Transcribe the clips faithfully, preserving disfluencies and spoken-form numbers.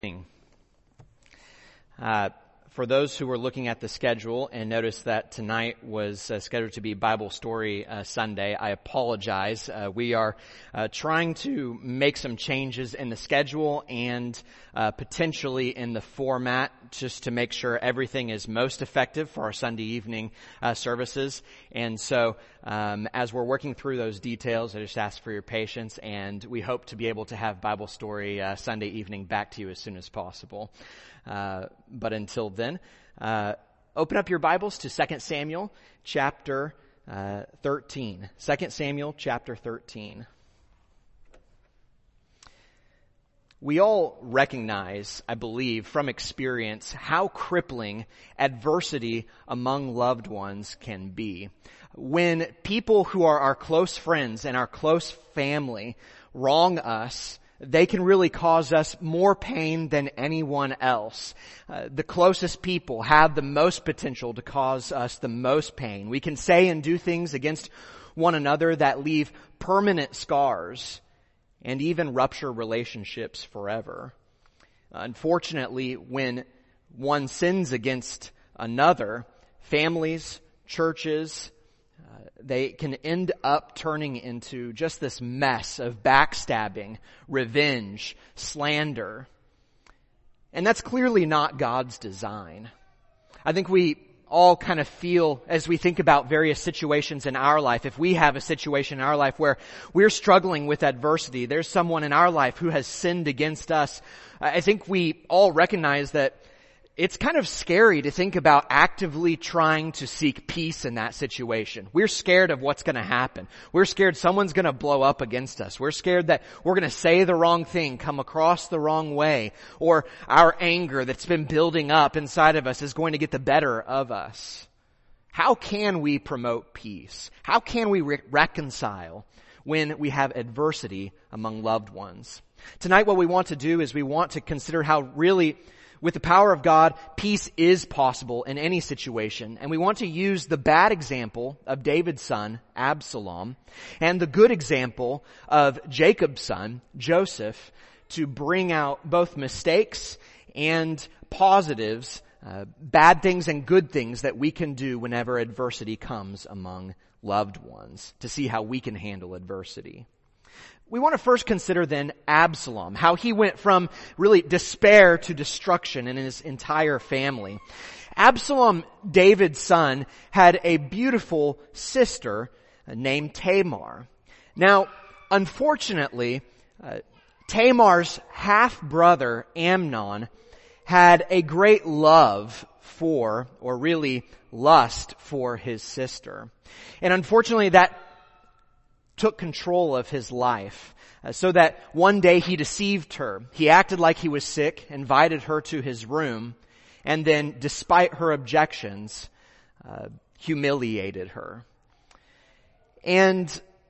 Uh, for those who were looking at the schedule and noticed that tonight was uh, scheduled to be Bible Story uh, Sunday, I apologize. Uh, we are uh, trying to make some changes in the schedule and uh, potentially in the format just to make sure everything is most effective for our Sunday evening uh, services. And so um, as we're working through those details, I just ask for your patience, and we hope to be able to have Bible Story uh, Sunday evening back to you as soon as possible. Uh, but until then, uh, open up your Bibles to Second Samuel chapter uh, thirteen. Second Samuel chapter thirteen. We all recognize, I believe, from experience, how crippling adversity among loved ones can be. When people who are our close friends and our close family wrong us, they can really cause us more pain than anyone else. Uh, the closest people have the most potential to cause us the most pain. We can say and do things against one another that leave permanent scars and even rupture relationships forever. Unfortunately, when one sins against another, families, churches, Uh, they can end up turning into just this mess of backstabbing, revenge, slander. And that's clearly not God's design. I think we all kind of feel, as we think about various situations in our life, if we have a situation in our life where we're struggling with adversity, there's someone in our life who has sinned against us, I think we all recognize that it's kind of scary to think about actively trying to seek peace in that situation. We're scared of what's going to happen. We're scared someone's going to blow up against us. We're scared that we're going to say the wrong thing, come across the wrong way, or our anger that's been building up inside of us is going to get the better of us. How can we promote peace? How can we re- reconcile when we have adversity among loved ones? Tonight what we want to do is we want to consider how really, with the power of God, peace is possible in any situation. And we want to use the bad example of David's son, Absalom, and the good example of Jacob's son, Joseph, to bring out both mistakes and positives, uh, bad things and good things that we can do whenever adversity comes among loved ones, to see how we can handle adversity. We want to first consider then Absalom, how he went from really despair to destruction in his entire family. Absalom, David's son, had a beautiful sister named Tamar. Now, unfortunately, uh, Tamar's half-brother Amnon had a great love for, or really lust for, his sister. And unfortunately, that took control of his life, uh, so that one day he deceived her. He acted like he was sick, invited her to his room, and then, despite her objections, uh, humiliated her. And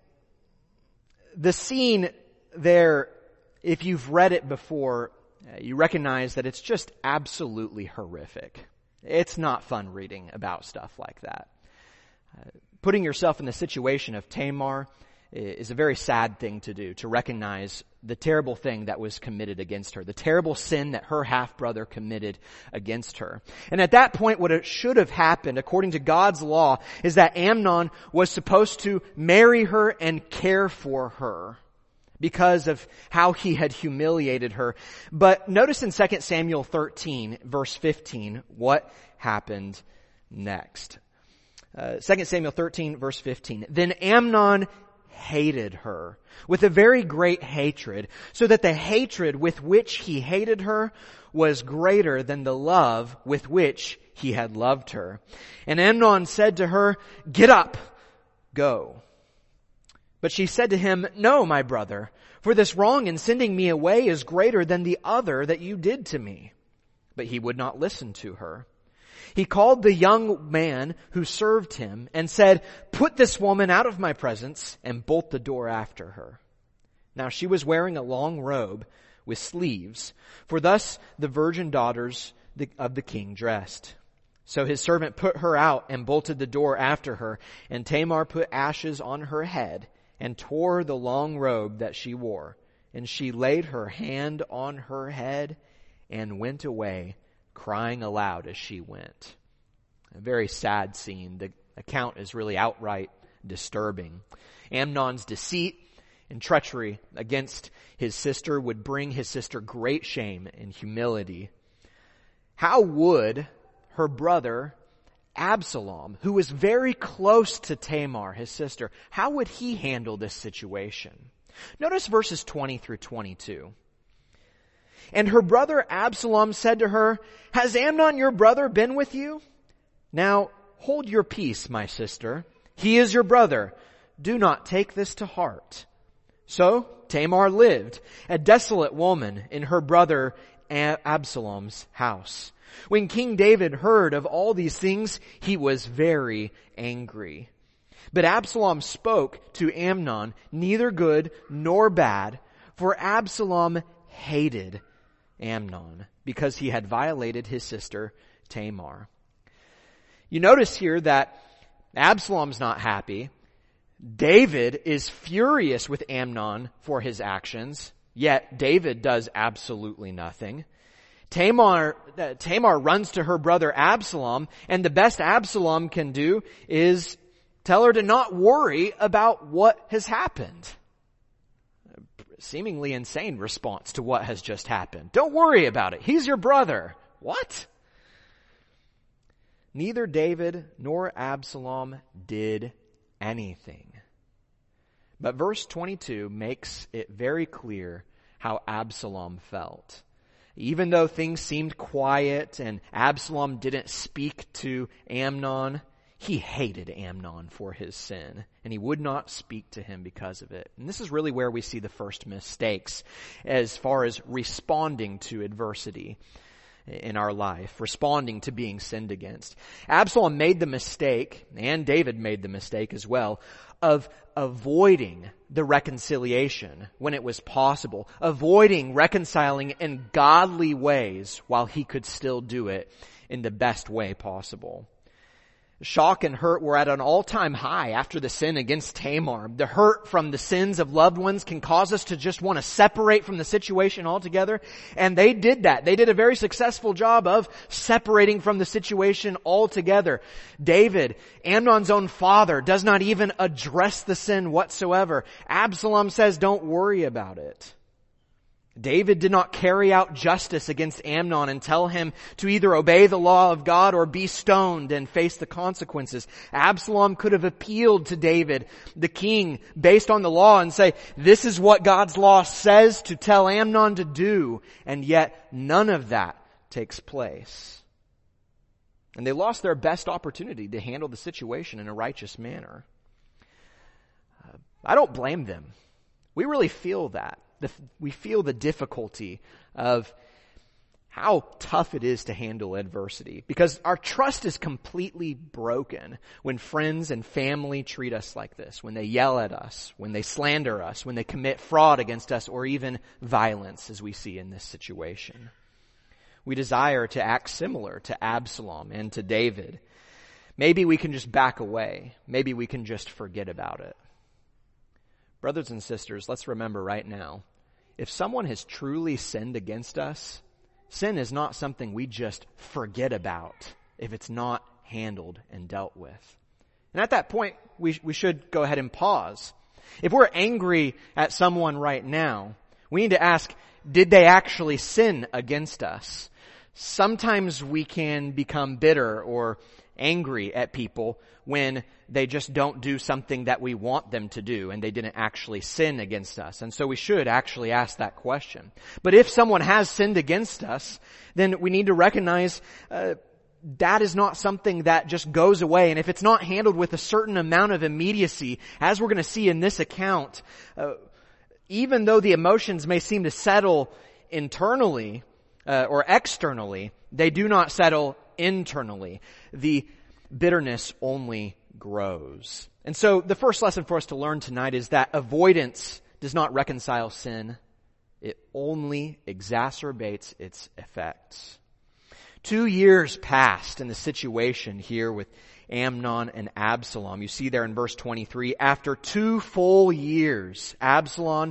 the scene there, if you've read it before, uh, you recognize that it's just absolutely horrific. It's not fun reading about stuff like that. Uh, putting yourself in the situation of Tamar is a very sad thing to do, to recognize the terrible thing that was committed against her, the terrible sin that her half-brother committed against her. And at that point, what it should have happened, according to God's law, is that Amnon was supposed to marry her and care for her because of how he had humiliated her. But notice in Second Samuel thirteen, verse fifteen, what happened next. Uh, Second Samuel thirteen, verse fifteen. Then Amnon hated her with a very great hatred, so that the hatred with which he hated her was greater than the love with which he had loved her. And Amnon said to her, "Get up, go." But she said to him, "No, my brother, for this wrong in sending me away is greater than the other that you did to me." But he would not listen to her. He called the young man who served him and said, "Put this woman out of my presence and bolt the door after her." Now she was wearing a long robe with sleeves, for thus the virgin daughters of the king dressed. So his servant put her out and bolted the door after her, and Tamar put ashes on her head and tore the long robe that she wore, and she laid her hand on her head and went away, crying aloud as she went. A very sad scene. The account is really outright disturbing. Amnon's deceit and treachery against his sister would bring his sister great shame and humility. How would her brother Absalom, who was very close to Tamar, his sister, how would he handle this situation? Notice verses twenty through twenty-two. And her brother Absalom said to her, "Has Amnon your brother been with you? Now hold your peace, my sister. He is your brother. Do not take this to heart." So Tamar lived, a desolate woman, in her brother Absalom's house. When King David heard of all these things, he was very angry. But Absalom spoke to Amnon neither good nor bad, for Absalom hated Amnon because he had violated his sister Tamar. You notice here that Absalom's not happy. David is furious with Amnon for his actions, yet David does absolutely nothing. Tamar, uh, Tamar runs to her brother Absalom, and the best Absalom can do is tell her to not worry about what has happened. A seemingly insane response to what has just happened. Don't worry about it. He's your brother. What? Neither David nor Absalom did anything. But verse twenty-two makes it very clear how Absalom felt. Even though things seemed quiet and Absalom didn't speak to Amnon, he hated Amnon for his sin, and he would not speak to him because of it. And this is really where we see the first mistakes as far as responding to adversity in our life, responding to being sinned against. Absalom made the mistake, and David made the mistake as well, of avoiding the reconciliation when it was possible, avoiding reconciling in godly ways while he could still do it in the best way possible. Shock and hurt were at an all-time high after the sin against Tamar. The hurt from the sins of loved ones can cause us to just want to separate from the situation altogether. And they did that. They did a very successful job of separating from the situation altogether. David, Amnon's own father, does not even address the sin whatsoever. Absalom says, "Don't worry about it." David did not carry out justice against Amnon and tell him to either obey the law of God or be stoned and face the consequences. Absalom could have appealed to David, the king, based on the law and say, "This is what God's law says to tell Amnon to do," and yet none of that takes place. And they lost their best opportunity to handle the situation in a righteous manner. Uh, I don't blame them. We really feel that. The, we feel the difficulty of how tough it is to handle adversity because our trust is completely broken when friends and family treat us like this, when they yell at us, when they slander us, when they commit fraud against us, or even violence as we see in this situation. We desire to act similar to Absalom and to David. Maybe we can just back away. Maybe we can just forget about it. Brothers and sisters, let's remember right now, if someone has truly sinned against us, sin is not something we just forget about if it's not handled and dealt with. And at that point, we, we should go ahead and pause. If we're angry at someone right now, we need to ask, did they actually sin against us? Sometimes we can become bitter or angry at people when they just don't do something that we want them to do and they didn't actually sin against us. And so we should actually ask that question. But if someone has sinned against us, then we need to recognize uh, that is not something that just goes away. And if it's not handled with a certain amount of immediacy, as we're going to see in this account, uh, even though the emotions may seem to settle internally uh, or externally, they do not settle internally. The bitterness only grows. And so the first lesson for us to learn tonight is that avoidance does not reconcile sin. It only exacerbates its effects. Two years passed in the situation here with Amnon and Absalom. You see there in verse twenty-three, after two full years, Absalom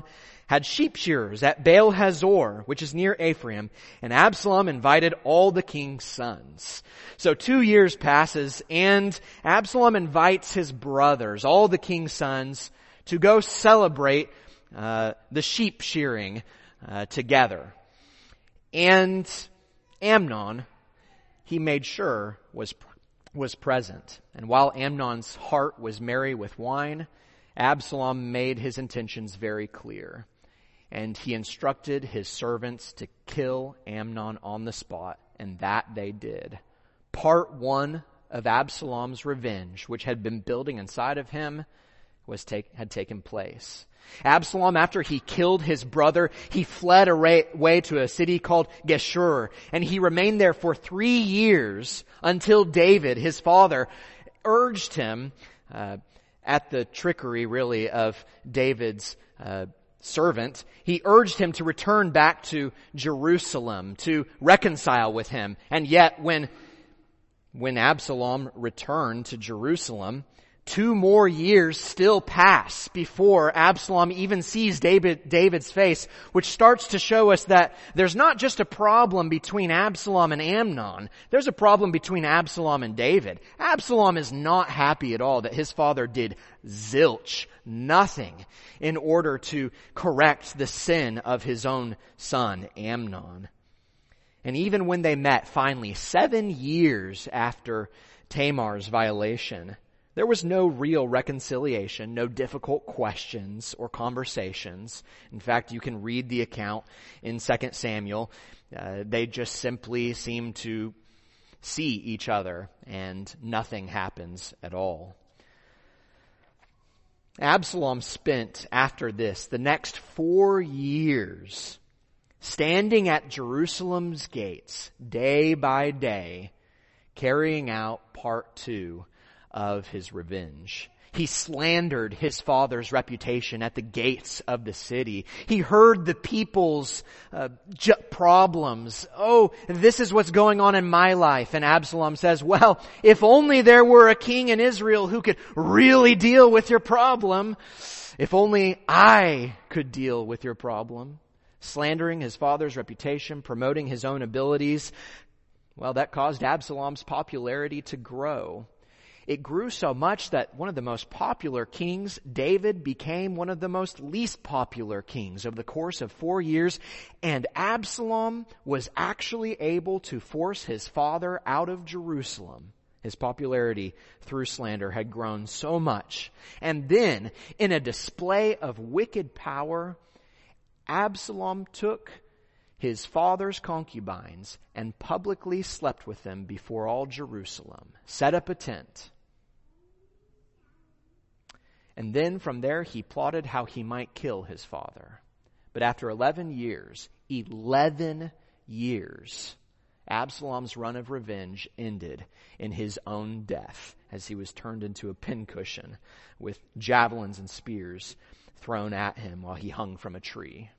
had sheep shearers at Baal Hazor, which is near Ephraim, and Absalom invited all the king's sons. So two years passes, and Absalom invites his brothers, all the king's sons, to go celebrate uh, the sheep shearing uh, together. And Amnon, he made sure, was was present. And while Amnon's heart was merry with wine, Absalom made his intentions very clear. And he instructed his servants to kill Amnon on the spot, and that they did. Part one of Absalom's revenge, which had been building inside of him, was take, had taken place. Absalom, after he killed his brother, he fled away to a city called Geshur, and he remained there for three years until David, his father, urged him, uh, at the trickery, really, of David's uh, servant, he urged him to return back to Jerusalem, to reconcile with him. And yet, when, when Absalom returned to Jerusalem, two more years still pass before Absalom even sees David, David's face, which starts to show us that there's not just a problem between Absalom and Amnon. There's a problem between Absalom and David. Absalom is not happy at all that his father did zilch, nothing, in order to correct the sin of his own son, Amnon. And even when they met finally, seven years after Tamar's violation, there was no real reconciliation, no difficult questions or conversations. In fact, you can read the account in Second Samuel. Uh, they just simply seem to see each other and nothing happens at all. Absalom spent, after this, the next four years standing at Jerusalem's gates day by day, carrying out part two of his revenge. He slandered his father's reputation at the gates of the city. He heard the people's uh, j- problems. Oh, this is what's going on in my life. And Absalom says, well, if only there were a king in Israel who could really deal with your problem. If only I could deal with your problem. Slandering his father's reputation, promoting his own abilities. Well, that caused Absalom's popularity to grow. It grew so much that one of the most popular kings, David, became one of the most least popular kings over the course of four years. And Absalom was actually able to force his father out of Jerusalem. His popularity through slander had grown so much. And then, in a display of wicked power, Absalom took his father's concubines and publicly slept with them before all Jerusalem, set up a tent. And then from there he plotted how he might kill his father. But after eleven years, eleven years, Absalom's run of revenge ended in his own death as he was turned into a pincushion with javelins and spears thrown at him while he hung from a tree.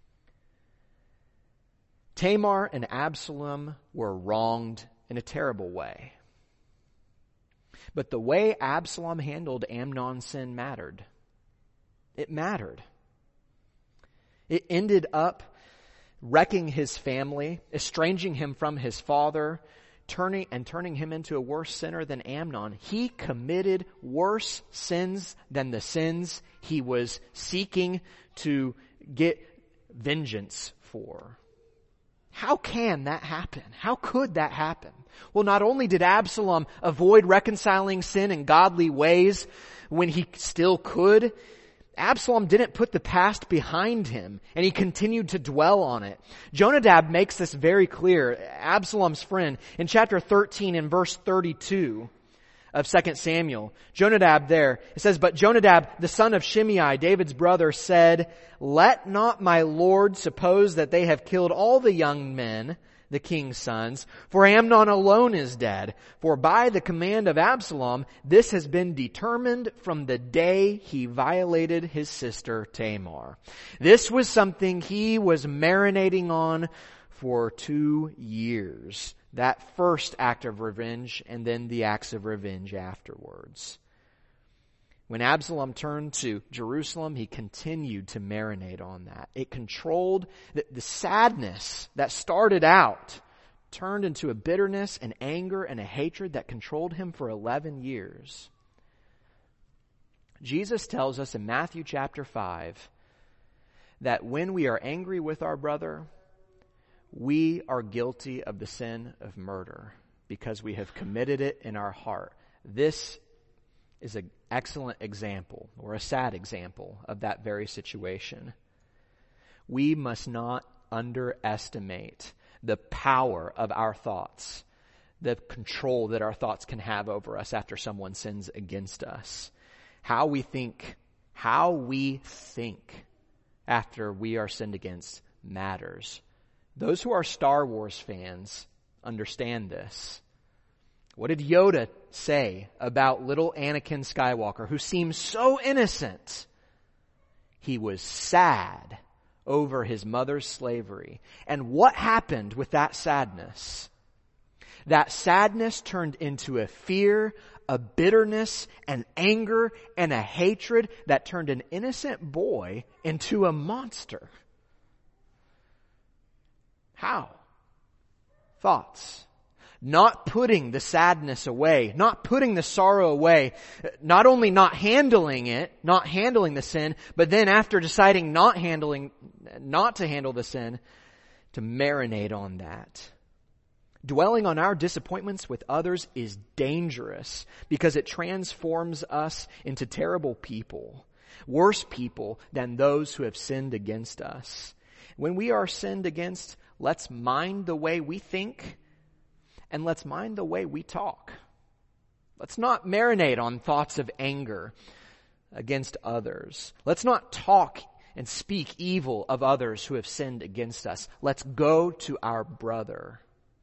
Tamar and Absalom were wronged in a terrible way. But the way Absalom handled Amnon's sin mattered. It mattered. It ended up wrecking his family, estranging him from his father, turning and turning him into a worse sinner than Amnon. He committed worse sins than the sins he was seeking to get vengeance for. How can that happen? How could that happen? Well, not only did Absalom avoid reconciling sin in godly ways when he still could, Absalom didn't put the past behind him, and he continued to dwell on it. Jonadab makes this very clear, Absalom's friend, in chapter thirteen and verse thirty-two of Second Samuel. Jonadab there, it says, "But Jonadab, the son of Shimei, David's brother, said, 'Let not my lord suppose that they have killed all the young men, the king's sons, for Amnon alone is dead. For by the command of Absalom, this has been determined from the day he violated his sister Tamar.'" This was something he was marinating on for two years. That first act of revenge and then the acts of revenge afterwards. When Absalom turned to Jerusalem, he continued to marinate on that. It controlled the, the sadness that started out, turned into a bitterness and anger and a hatred that controlled him for eleven years. Jesus tells us in Matthew chapter five that when we are angry with our brother, we are guilty of the sin of murder because we have committed it in our heart. This is an excellent example, or a sad example, of that very situation. We must not underestimate the power of our thoughts, the control that our thoughts can have over us after someone sins against us. How we think, how we think after we are sinned against matters. Those who are Star Wars fans understand this. What did Yoda say about little Anakin Skywalker, who seemed so innocent? He was sad over his mother's slavery. And what happened with that sadness? That sadness turned into a fear, a bitterness, an anger, and a hatred that turned an innocent boy into a monster. How? Thoughts. Not putting the sadness away, not putting the sorrow away, not only not handling it, not handling the sin, but then after deciding not handling, not to handle the sin, to marinate on that. Dwelling on our disappointments with others is dangerous because it transforms us into terrible people, worse people than those who have sinned against us. When we are sinned against, let's mind the way we think, and let's mind the way we talk. Let's not marinate on thoughts of anger against others. Let's not talk and speak evil of others who have sinned against us. Let's go to our brother.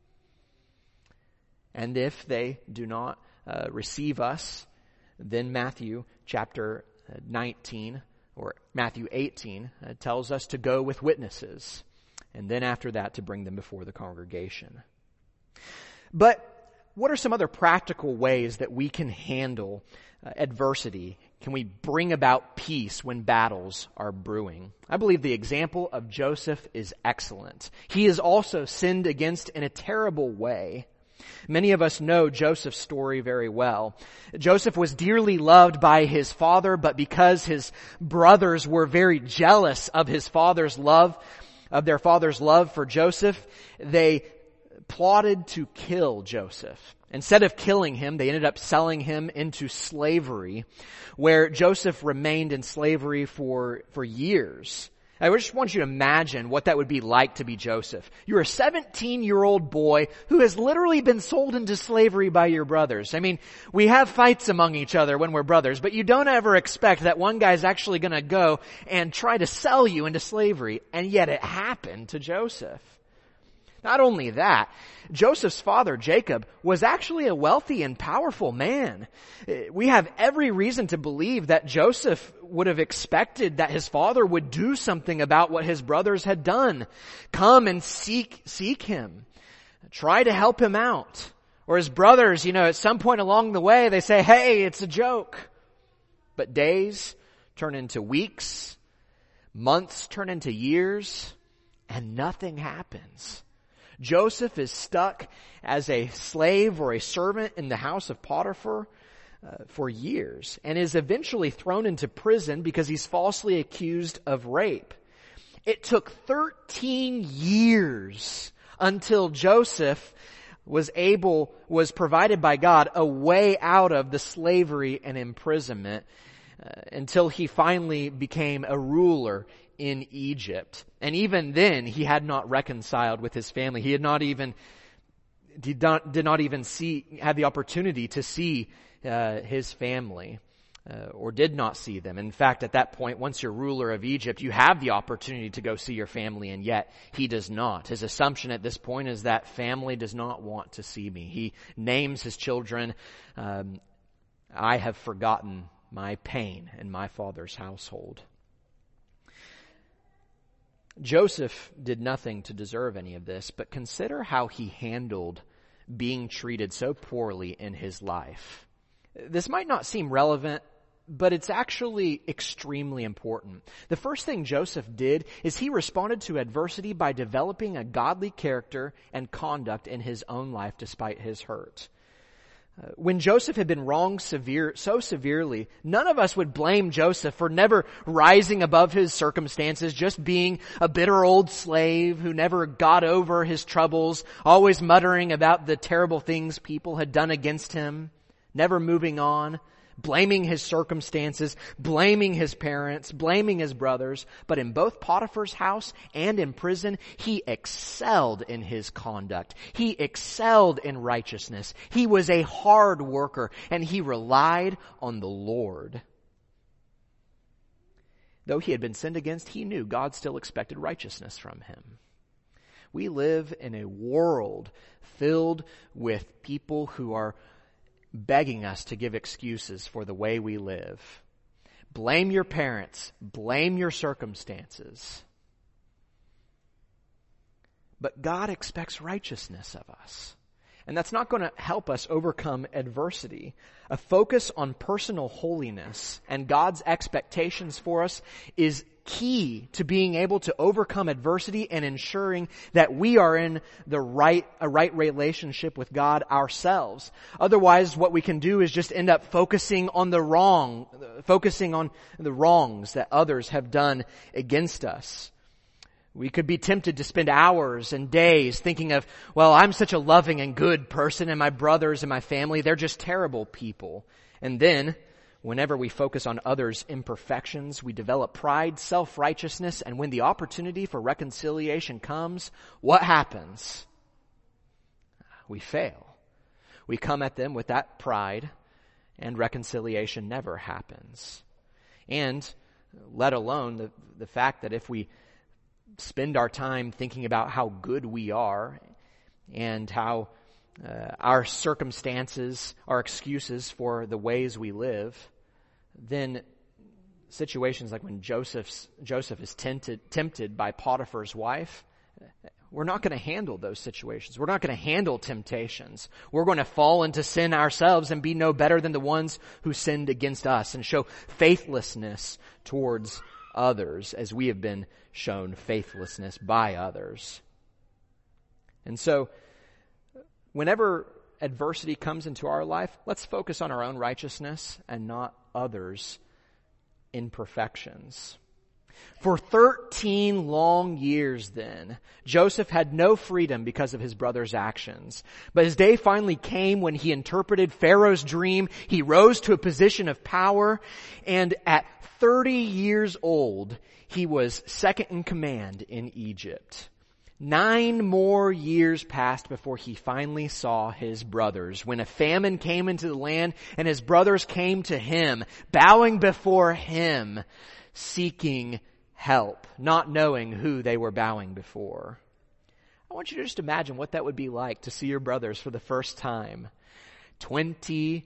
And if they do not uh, receive us, then Matthew chapter nineteen or Matthew eighteen uh, tells us to go with witnesses. And then after that to bring them before the congregation. But what are some other practical ways that we can handle uh, adversity? Can we bring about peace when battles are brewing? I believe the example of Joseph is excellent. He is also sinned against in a terrible way. Many of us know Joseph's story very well. Joseph was dearly loved by his father, but because his brothers were very jealous of his father's love, of their father's love for Joseph, they plotted to kill Joseph. Instead of killing him, they ended up selling him into slavery, where Joseph remained in slavery for, for years. I just want you to imagine what that would be like to be Joseph. You're a seventeen-year-old boy who has literally been sold into slavery by your brothers. I mean, we have fights among each other when we're brothers, but you don't ever expect that one guy's actually going to go and try to sell you into slavery. And yet it happened to Joseph. Not only that, Joseph's father, Jacob, was actually a wealthy and powerful man. We have every reason to believe that Joseph would have expected that his father would do something about what his brothers had done. Come and seek, seek him. Try to help him out. Or his brothers, you know, at some point along the way, they say, hey, it's a joke. But days turn into weeks. Months turn into years. And nothing happens. Joseph is stuck as a slave or a servant in the house of Potiphar uh, for years and is eventually thrown into prison because he's falsely accused of rape. It took thirteen years until Joseph was able, was provided by God a way out of the slavery and imprisonment uh, until he finally became a ruler in Egypt. And even then, he had not reconciled with his family. He had not even, did not, did not even see, have the opportunity to see uh, his family, uh, or did not see them. In fact, at that point, once you're ruler of Egypt, you have the opportunity to go see your family, and yet he does not. His assumption at this point is that family does not want to see me. He names his children, um, I have forgotten my pain in my father's household. Joseph did nothing to deserve any of this, but consider how he handled being treated so poorly in his life. This might not seem relevant but it's actually extremely important. The first thing Joseph did is he responded to adversity by developing a godly character and conduct in his own life despite his hurt. Uh, when Joseph had been wronged severe, so severely, none of us would blame Joseph for never rising above his circumstances, just being a bitter old slave who never got over his troubles, always muttering about the terrible things people had done against him, never moving on, blaming his circumstances, blaming his parents, blaming his brothers. But in both Potiphar's house and in prison, he excelled in his conduct. He excelled in righteousness. He was a hard worker, and he relied on the Lord. Though he had been sinned against, he knew God still expected righteousness from him. We live in a world filled with people who are begging us to give excuses for the way we live. Blame your parents. Blame your circumstances. But God expects righteousness of us. And that's not going to help us overcome adversity. A focus on personal holiness and God's expectations for us is key to being able to overcome adversity and ensuring that we are in the right, a right relationship with God ourselves. Otherwise, what we can do is just end up focusing on the wrong, focusing on the wrongs that others have done against us. We could be tempted to spend hours and days thinking of, well, I'm such a loving and good person, and my brothers and my family, they're just terrible people. And then, whenever we focus on others' imperfections, we develop pride, self-righteousness, and when the opportunity for reconciliation comes, what happens? We fail. We come at them with that pride, and reconciliation never happens. And let alone the, the fact that if we spend our time thinking about how good we are and how uh, our circumstances are excuses for the ways we live, then situations like when Joseph's, Joseph is tempted, tempted by Potiphar's wife, we're not going to handle those situations. We're not going to handle temptations. We're going to fall into sin ourselves and be no better than the ones who sinned against us and show faithlessness towards others as we have been shown faithlessness by others. And so, whenever adversity comes into our life, let's focus on our own righteousness and not others' imperfections. For thirteen long years then, Joseph had no freedom because of his brother's actions. But his day finally came when he interpreted Pharaoh's dream. He rose to a position of power, and at thirty years old, he was second in command in Egypt. Nine more years passed before he finally saw his brothers, when a famine came into the land and his brothers came to him, bowing before him, seeking help, not knowing who they were bowing before. I want you to just imagine what that would be like to see your brothers for the first time, twenty-two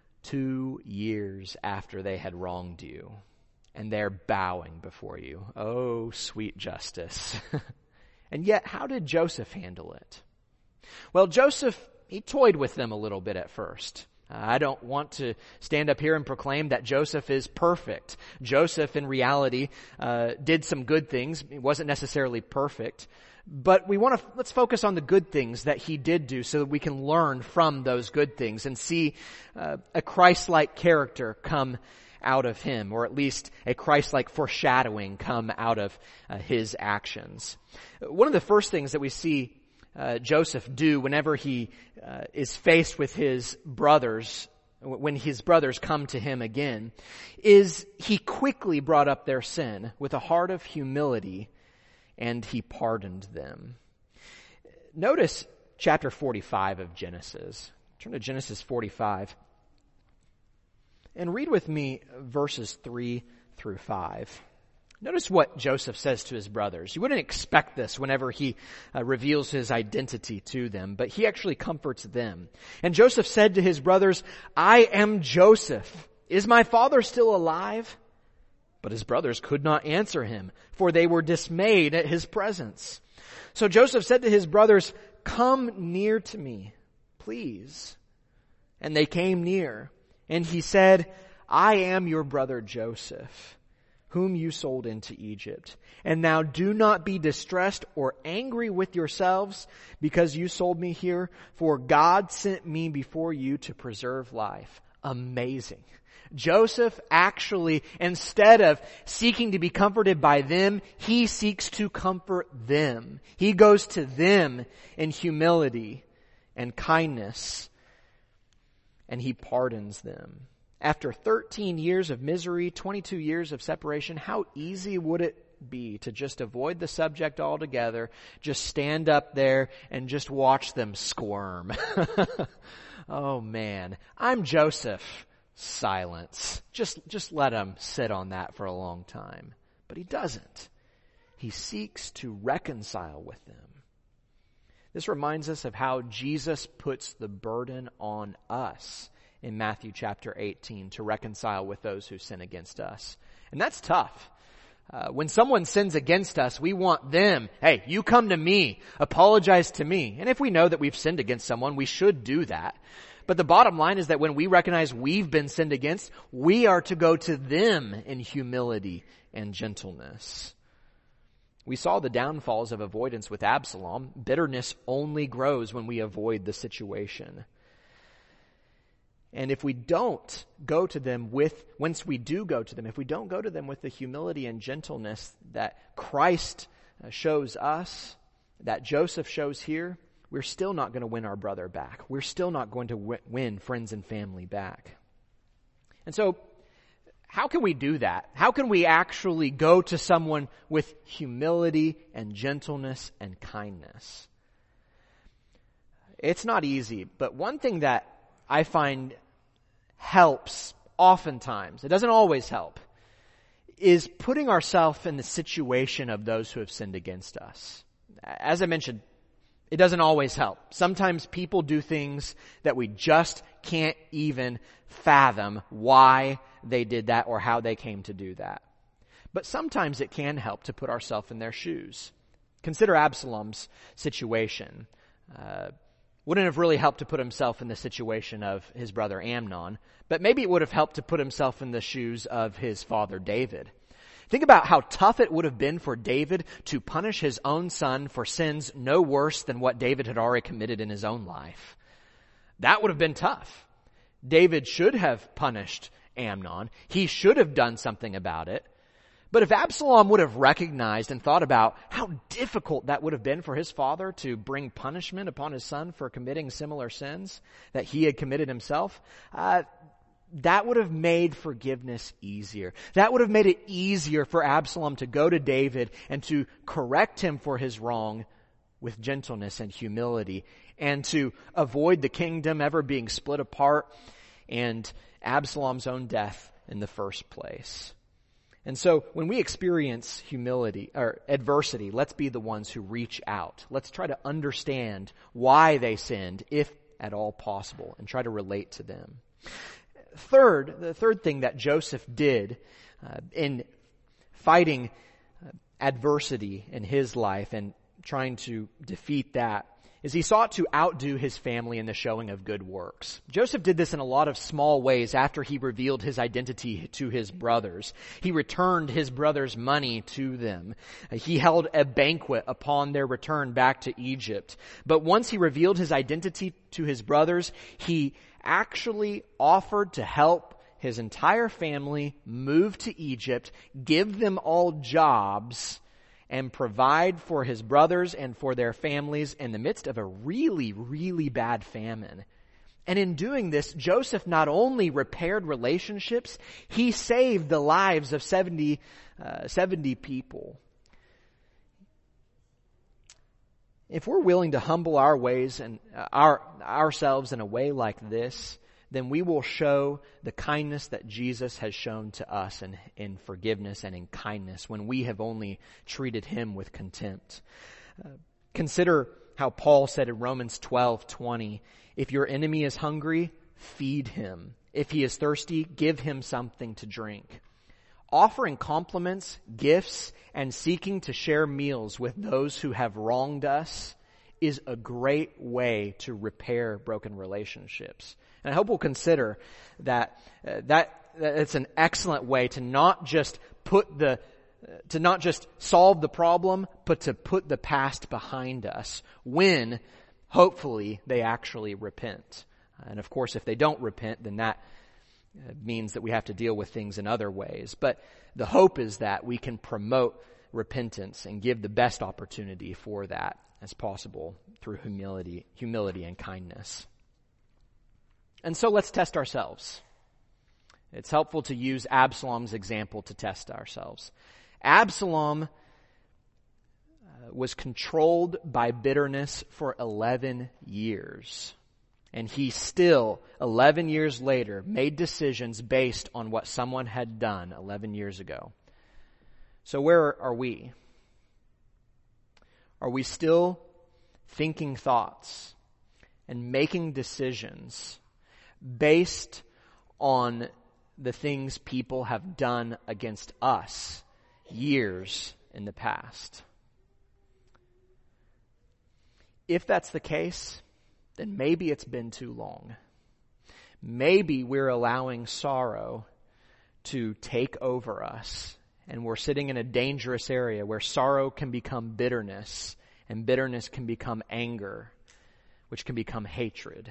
years after they had wronged you, and they're bowing before you. Oh, sweet justice. And yet, how did Joseph handle it? Well, Joseph, he toyed with them a little bit at first. I don't want to stand up here and proclaim that Joseph is perfect. Joseph, in reality, uh, did some good things. He wasn't necessarily perfect. But we want to, let's focus on the good things that he did do so that we can learn from those good things and see uh, a Christ-like character come out of him, or at least a Christ-like foreshadowing come out of uh, his actions. One of the first things that we see uh, Joseph do whenever he uh, is faced with his brothers, when his brothers come to him again, is he quickly brought up their sin with a heart of humility, and he pardoned them. Notice chapter forty-five of Genesis. Turn to Genesis forty-five. And read with me verses three through five. Notice what Joseph says to his brothers. You wouldn't expect this whenever he uh, reveals his identity to them, but he actually comforts them. And Joseph said to his brothers, "I am Joseph. Is my father still alive?" But his brothers could not answer him, for they were dismayed at his presence. So Joseph said to his brothers, "Come near to me, please." And they came near. And he said, I am your brother Joseph, whom you sold into Egypt. And now do not be distressed or angry with yourselves because you sold me here, for God sent me before you to preserve life. Amazing. Joseph actually, instead of seeking to be comforted by them, he seeks to comfort them. He goes to them in humility and kindness, and he pardons them. After thirteen years of misery, twenty-two years of separation, how easy would it be to just avoid the subject altogether, just stand up there and just watch them squirm? Oh man, I'm Joseph. Silence. Just, just let him sit on that for a long time. But he doesn't. He seeks to reconcile with them. This reminds us of how Jesus puts the burden on us in Matthew chapter eighteen to reconcile with those who sin against us. And that's tough. Uh, when someone sins against us, we want them, hey, you come to me, apologize to me. And if we know that we've sinned against someone, we should do that. But the bottom line is that when we recognize we've been sinned against, we are to go to them in humility and gentleness. We saw the downfalls of avoidance with Absalom. Bitterness only grows when we avoid the situation. And if we don't go to them with, once we do go to them, if we don't go to them with the humility and gentleness that Christ shows us, that Joseph shows here, we're still not going to win our brother back. We're still not going to w- win friends and family back. And so, how can we do that? How can we actually go to someone with humility and gentleness and kindness? It's not easy, but one thing that I find helps oftentimes, it doesn't always help, is putting ourselves in the situation of those who have sinned against us. As I mentioned, it doesn't always help. Sometimes people do things that we just can't even fathom why they did that or how they came to do that. But sometimes it can help to put ourselves in their shoes. Consider Absalom's situation. Uh, wouldn't have really helped to put himself in the situation of his brother Amnon, but maybe it would have helped to put himself in the shoes of his father David. Think about how tough it would have been for David to punish his own son for sins no worse than what David had already committed in his own life. That would have been tough. David should have punished Amnon. He should have done something about it. But if Absalom would have recognized and thought about how difficult that would have been for his father to bring punishment upon his son for committing similar sins that he had committed himself, uh, that would have made forgiveness easier. That would have made it easier for Absalom to go to David and to correct him for his wrong with gentleness and humility, and to avoid the kingdom ever being split apart and Absalom's own death in the first place. And so when we experience humility or adversity, let's be the ones who reach out. Let's try to understand why they sinned, if at all possible, and try to relate to them. Third, the third thing that Joseph did uh, in fighting uh, adversity in his life and trying to defeat that is he sought to outdo his family in the showing of good works. Joseph did this in a lot of small ways after he revealed his identity to his brothers. He returned his brothers' money to them. He held a banquet upon their return back to Egypt. But once he revealed his identity to his brothers, he actually offered to help his entire family move to Egypt, give them all jobs, and provide for his brothers and for their families in the midst of a really, really bad famine. And in doing this, Joseph not only repaired relationships, he saved the lives of seventy, uh, seventy people. If we're willing to humble our ways and uh, our ourselves in a way like this, then we will show the kindness that Jesus has shown to us in, in forgiveness and in kindness when we have only treated him with contempt. Uh, consider how Paul said in Romans twelve twenty, if your enemy is hungry, feed him. If he is thirsty, give him something to drink. Offering compliments, gifts, and seeking to share meals with those who have wronged us is a great way to repair broken relationships. And I hope we'll consider that uh, that, that it's an excellent way to not just put the to not just solve the problem, but to put the past behind us when, hopefully, they actually repent. And of course, if they don't repent, then that means that we have to deal with things in other ways. But the hope is that we can promote repentance and give the best opportunity for that as possible through humility, humility and kindness. And so let's test ourselves. It's helpful to use Absalom's example to test ourselves. Absalom uh, was controlled by bitterness for eleven years. And he still, eleven years later, made decisions based on what someone had done eleven years ago. So where are we? Are we still thinking thoughts and making decisions based on the things people have done against us years in the past? If that's the case, then maybe it's been too long. Maybe we're allowing sorrow to take over us, and we're sitting in a dangerous area where sorrow can become bitterness, and bitterness can become anger, which can become hatred.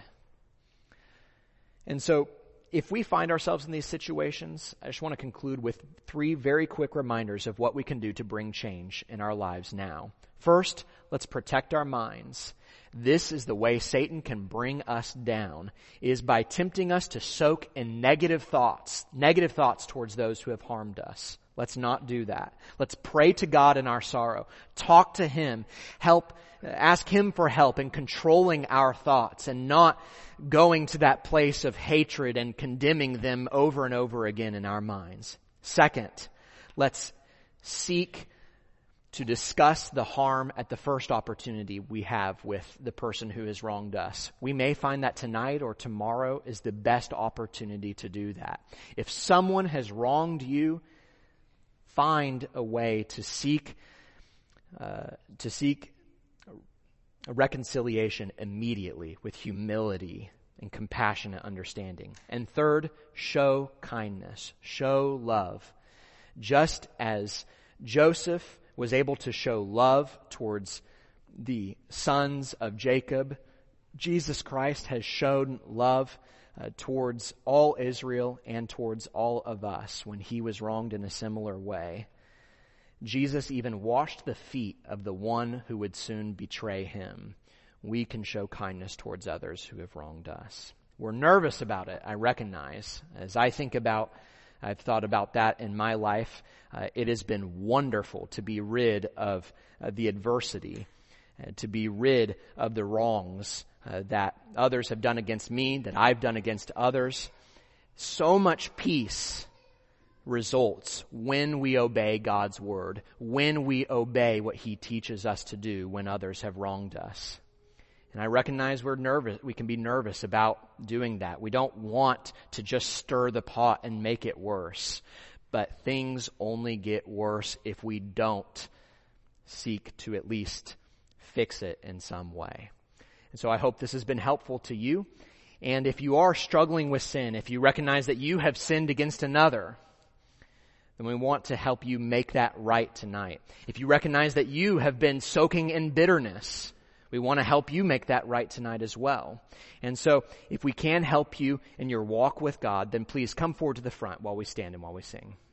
And so, if we find ourselves in these situations, I just want to conclude with three very quick reminders of what we can do to bring change in our lives now. First, let's protect our minds. This is the way Satan can bring us down, is by tempting us to soak in negative thoughts, negative thoughts towards those who have harmed us. Let's not do that. Let's pray to God in our sorrow. Talk to Him. Help, ask Him for help in controlling our thoughts and not going to that place of hatred and condemning them over and over again in our minds. Second, let's seek to discuss the harm at the first opportunity we have with the person who has wronged us. We may find that tonight or tomorrow is the best opportunity to do that. If someone has wronged you, find a way to seek uh, to seek a reconciliation immediately with humility and compassionate understanding. And third, show kindness, show love. Just as Joseph was able to show love towards the sons of Jacob, Jesus Christ has shown love uh, towards all Israel and towards all of us when He was wronged in a similar way. Jesus even washed the feet of the one who would soon betray Him. We can show kindness towards others who have wronged us. We're nervous about it, I recognize. As I think about, I've thought about that in my life. Uh, it has been wonderful to be rid of uh, the adversity, uh, to be rid of the wrongs uh, that others have done against me, that I've done against others. So much peace results when we obey God's word, when we obey what He teaches us to do when others have wronged us. And I recognize we're nervous. We can be nervous about doing that. We don't want to just stir the pot and make it worse. But things only get worse if we don't seek to at least fix it in some way. And so I hope this has been helpful to you. And if you are struggling with sin, if you recognize that you have sinned against another, then we want to help you make that right tonight. If you recognize that you have been soaking in bitterness, we want to help you make that right tonight as well. And so if we can help you in your walk with God, then please come forward to the front while we stand and while we sing.